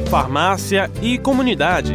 farmácia e comunidade.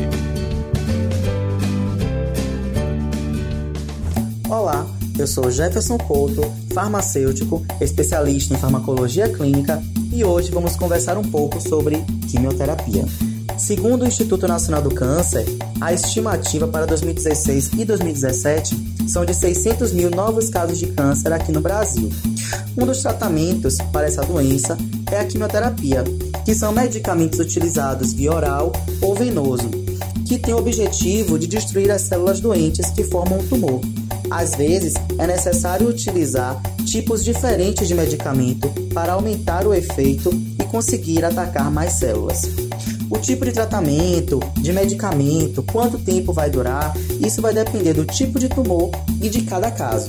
Olá, eu sou Jefferson Couto, farmacêutico, especialista em farmacologia clínica, e hoje vamos conversar um pouco sobre quimioterapia. Segundo o Instituto Nacional do Câncer, a estimativa para 2016 e 2017 são de 600 mil novos casos de câncer aqui no Brasil. Um dos tratamentos para essa doença é a quimioterapia, que são medicamentos utilizados via oral ou venoso, que tem o objetivo de destruir as células doentes que formam o tumor. Às vezes, é necessário utilizar tipos diferentes de medicamento para aumentar o efeito e conseguir atacar mais células. O tipo de tratamento, de medicamento, quanto tempo vai durar, isso vai depender do tipo de tumor e de cada caso.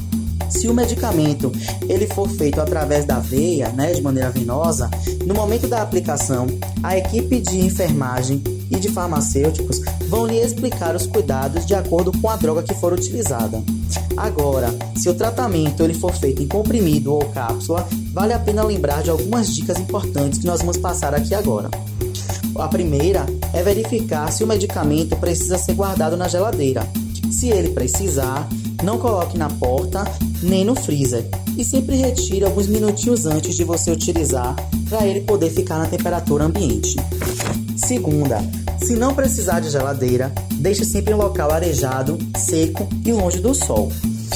Se o medicamento ele for feito através da veia, de maneira venosa, no momento da aplicação, a equipe de enfermagem e de farmacêuticos vão lhe explicar os cuidados de acordo com a droga que for utilizada. Agora, se o tratamento ele for feito em comprimido ou cápsula, vale a pena lembrar de algumas dicas importantes que nós vamos passar aqui agora. A primeira é verificar se o medicamento precisa ser guardado na geladeira. Se ele precisar, não coloque na porta nem no freezer e sempre retire alguns minutinhos antes de você utilizar para ele poder ficar na temperatura ambiente. Segunda, se não precisar de geladeira, deixe sempre em local arejado, seco e longe do sol.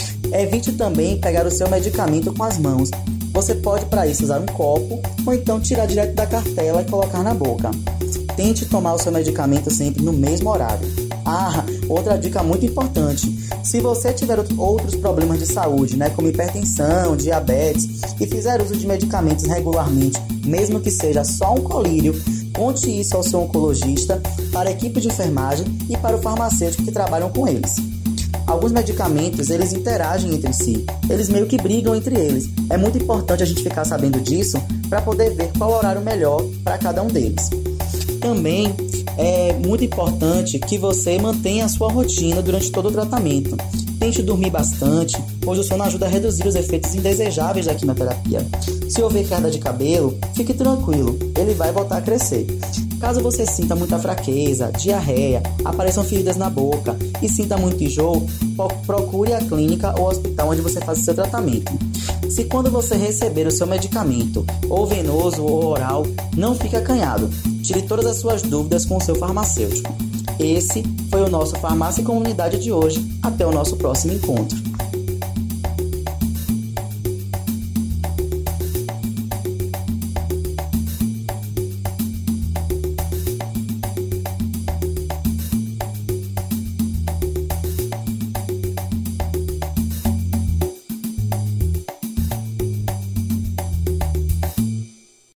Evite também pegar o seu medicamento com as mãos. Você pode para isso usar um copo ou então tirar direto da cartela e colocar na boca. Tente tomar o seu medicamento sempre no mesmo horário. Outra dica muito importante. Se você tiver outros problemas de saúde, como hipertensão, diabetes, e fizer uso de medicamentos regularmente, mesmo que seja só um colírio, conte isso ao seu oncologista, para a equipe de enfermagem e para o farmacêutico que trabalham com eles. Alguns medicamentos, eles interagem entre si, eles meio que brigam entre eles. É muito importante a gente ficar sabendo disso para poder ver qual horário melhor para cada um deles. Também é muito importante que você mantenha a sua rotina durante todo o tratamento. Tente dormir bastante, pois o sono ajuda a reduzir os efeitos indesejáveis da quimioterapia. Se houver queda de cabelo, fique tranquilo, ele vai voltar a crescer. Caso você sinta muita fraqueza, diarreia, apareçam feridas na boca e sinta muito enjoo, procure a clínica ou hospital onde você faz o seu tratamento. Se quando você receber o seu medicamento, ou venoso ou oral, não fique acanhado. Tire todas as suas dúvidas com o seu farmacêutico. Esse foi o nosso Farmácia e Comunidade de hoje. Até o nosso próximo encontro.